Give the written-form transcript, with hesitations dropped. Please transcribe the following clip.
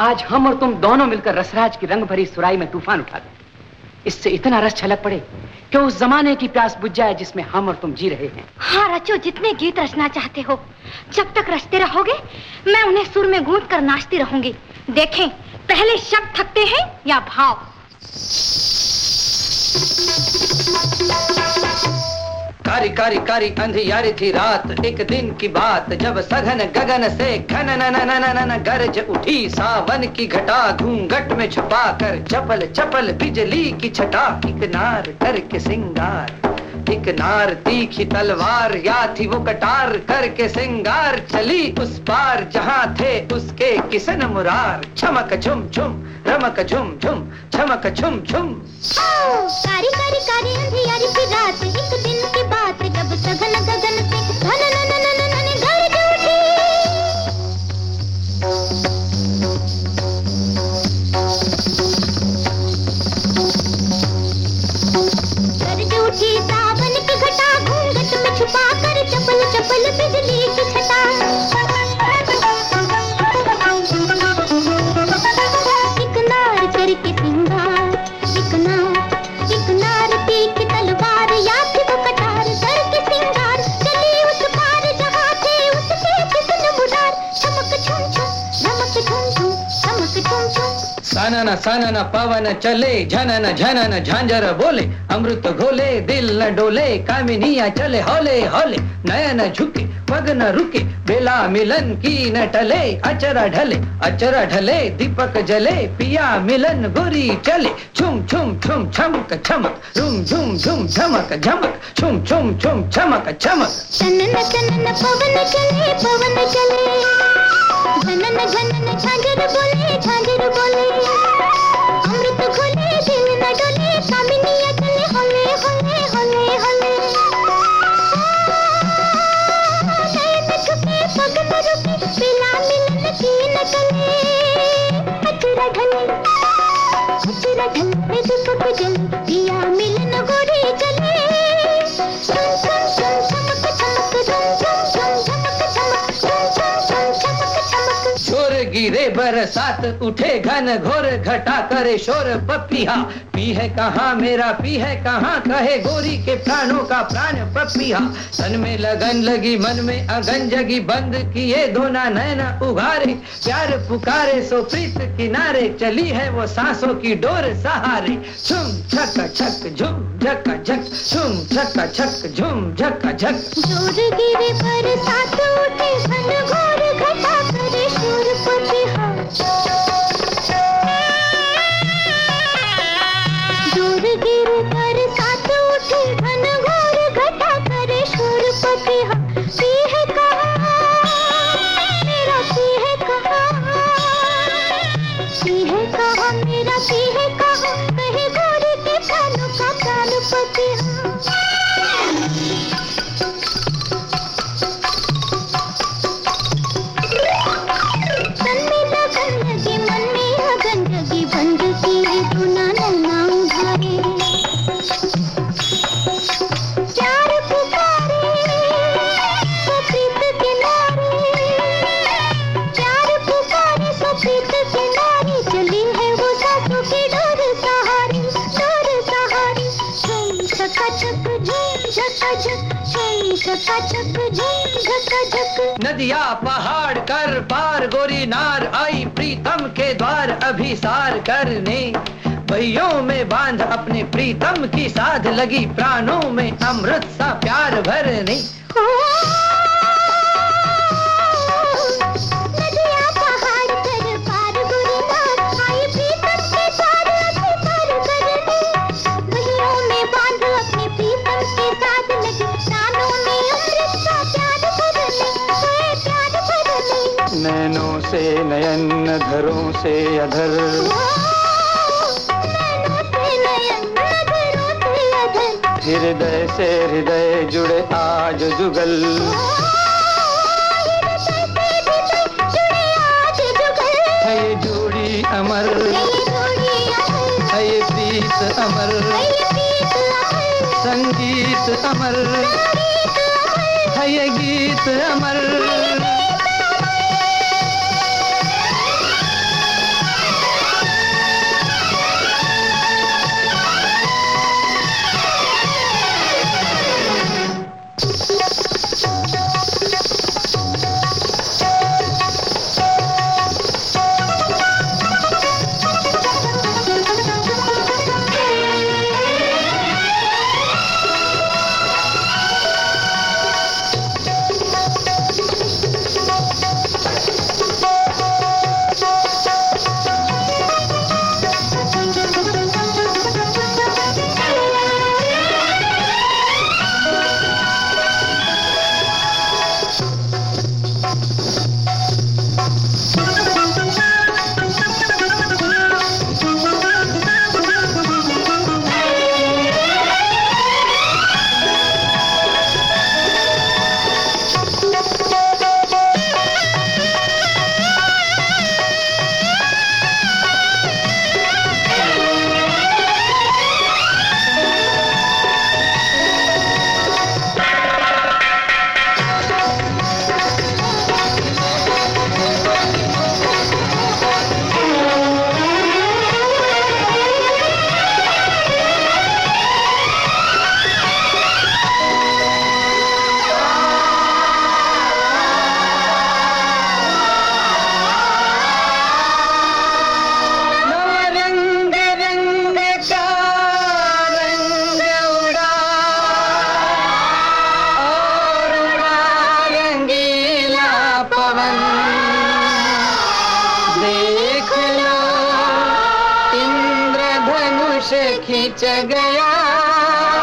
आज हम और तुम दोनों मिलकर रसराज की रंग भरी सुराई में तूफान उठा दें। इससे इतना रस छलक पड़े कि उस जमाने की प्यास बुझ जाए जिसमें हम और तुम जी रहे हैं। हाँ, रचो जितने गीत रचना चाहते हो। जब तक रचते रहोगे मैं उन्हें सुर में गूंथ कर नाचती रहूंगी। देखें पहले शब्द थकते हैं या भाव। कारी कारी कारी अंधियारी थी रात, एक दिन की बात जब सघन गगन से घन न गरज उठी सावन की घटा, घूंघट में छुपा कर चपल चपल बिजली की छटा। एक नार करके सिंगार, एक नार तीखी तलवार, या थी वो कटार करके सिंगार, चली उस पार जहाँ थे उसके किसन मुरार। छमक झुम झुम रमक झुम झुम छमक झुम झुम। कारी कारी कारी अंधियारी थी रात, एक दिन की बात जब सघन गगन से घन न गरज उठी। गरज उठी सावन की घटा, घूंघट में छुपा कर चपल चपल बिजली की छटा। एक नार करके सिंगार, एक नार तीखी तलवार, या थी वो कटार करके सिंगार, चली उस पार जहाँ थे उसके किसन मुरार। चमक झुम झुम रमक झुम झुम चमक झुम झुम। सानन पवन चले, झनन झनन झांझर बोले, अमृत घोले दिल न डोले, कामिनिया चले हौले हौले, नयन झुके पग न रुके, बेला मिलन की न टले, अचरा ढले दीपक जले, पिया मिलन गोरी चले। छुम छुम छुम छमक छमक, रुम झुम झुम झमक झमक, छुम छुम छुम छमक छमक। चनन पवन चले झनन झनन झांझर बोले, अमृत घोले दिल न डोले, कामिनिया चले होले होले होले होले। नयन झुके पग न रुके, बेला मिलन की न टले, अचरा ढले दीपक जले, पिया मिलन गोरी चले। झुम झुम झुम चमक चमक, झुम झुम झुम चमक चमक, झुम झुम झुम चमक चमक। शोर गिरे बरसात उठे घन घोर घटा करे शोर पपिया, पी है कहाँ मेरा पी है कहाँ, कहे गोरी के प्राणों का प्राण पपिया। तन में लगन लगी मन में अगन जगी, बंद किए दोना नैना उघारे, प्यार पुकारे सो प्रीत किनारे, चली है वो सांसों की डोर सहारे। झुम झक झक झुम झक झक, झुम झक झक झुम झक झक। जोर गिरे बरसात उठे घन घोर घटा करे शोर पपिया, जोर गिरे बरसात उठे घन घोर घटा करे शोर पपिया। पी है कहाँ मेरा पी है कहाँ, पी है कहाँ मेरा पी है कहाँ, कहे गोरी के प्राणों का प्राण पपिया। तन में लगन लगी मन में अगन लगी, बंद की दोना नैना उघारे, प्यार पुकारे सो प्रीत के नारे, प्यार पुकारे सो प्रीत के नारे, चली है वो सांसों की डोर सहारी। झुम झका झक झुम झका झक, झुम झका झक झुम झका झक। नदिया पहाड़ कर पार गोरी नार आई, प्रीतम के द्वार अभिसार करने, पहियों में बांध अपने प्रीतम की साध, लगी प्राणों में अमृत सा प्यार भरने। नदिया पहाड़ कर पार गोरी नार आई, प्रीतम के द्वार अभिसार करने, पहियों में बांध अपने प्रीतम के साथ, लगी प्राणों में अमृत सा प्यार भरने, प्यार भरने। नैनों से नयन अधरों से अधर, हृदय से हृदय जुड़े आज जुगल, है ये जोड़ी अमर, है ये प्रीत अमर, संगीत अमर, है ये गीत अमर। से खींच गया